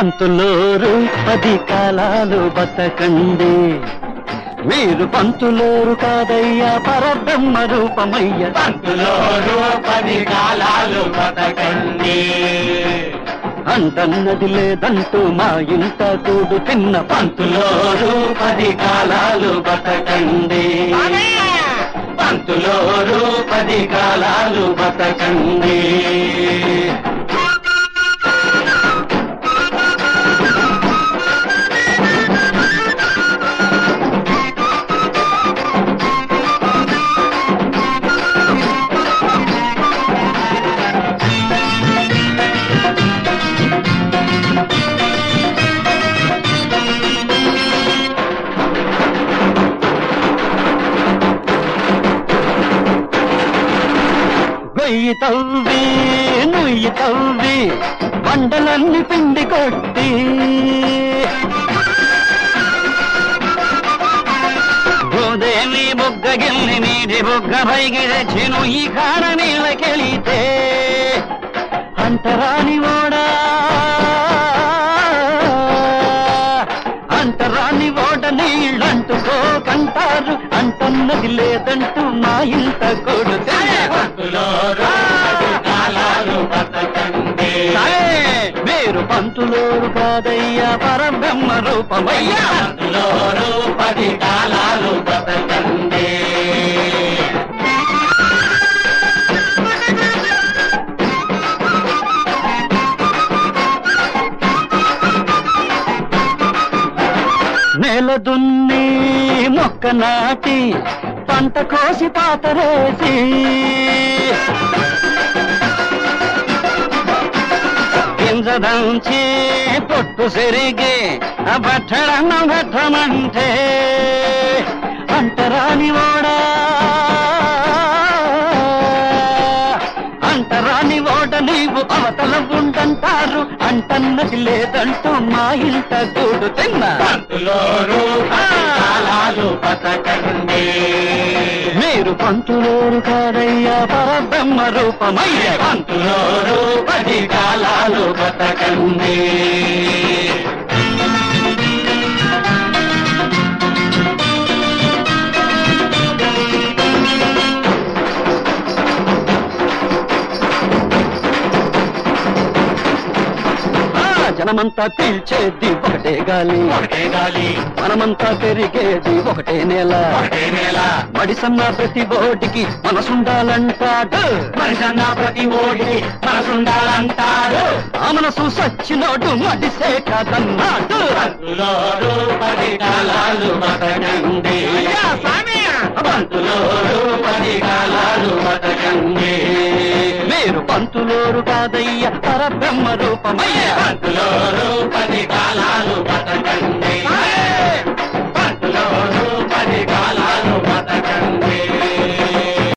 పంతులోరు 10 కాలాలు బతకండి. మీరు పంతులోరు కాదయ్యా పరబ్రహ్మ రూపమయ్య. పంతులోరు 10 కాలాలు బతకండి. అంటన్నది లేదంటూ మా ఇంట కూడు తిన్న పంతులోరు 10 కాలాలు బతకండి. పంతులోరు 10 కాలాలు బతకండి. గొయ్యి తవ్వి నుయ్యి తవ్వి బండలన్నీ పిండి కొట్టి గోదేవి బుగ్గ గిల్లి నీటి బుగ్గ పైకి తెచ్చి నుయ్యి కాడ నీళ్ళకెళితే అంటరాని ఓడా అంటరాని ఓడ నీళ్ళంటుకోకంటారు. అంటన్నది లేదంటూ మా ఇంట కొడుతే మీరు పంతులోరు కాదయ్యా పరబ్రహ్మ రూపమయ్యా. పంతులోరు 10 కాలాలు బతకండి. నేల దున్ని మొక్క నాటి పంట కోసి పాతరేసి దంచి పొట్టు సెరిగి బట్టడన్న పెట్టమంటే అంటరాని ఓడా అంటరాని ఓడ నీవు అవతల ఉండంటారు. అంటన్నది లేదంటూ మా ఇంట కూడు తిన్న పంతులోరు 10 కాలాలు బతకండి. మీరు పంతులోరు కాదయ్యా పరబ్రహ్మ రూపమయ్య. పంతులోరు 10 కాలాలు బతకండి. జనమంతా పీల్చేది ఒకటే గాలి, ఒకటే గాలి. మనమంతా పెరిగేది ఒకటే నేల. మడిసన్న ప్రతి ఓటికి మనసుండాలంటాడు. మనిషన్న ప్రతి ఓటికి మనసుండాలంటాడు. ఆ మనసు సచ్చినోడు మడిసే కాదన్నాడు. పంతులోరు 10 కాలాలు బతకండి. పంతులోరు 10 కాలాలు బతకండి. మీరు పంతులోరు కాదయ్య పరబ్రహ్మ రూపమయ్య. పంతులోరు 10 కాలాలు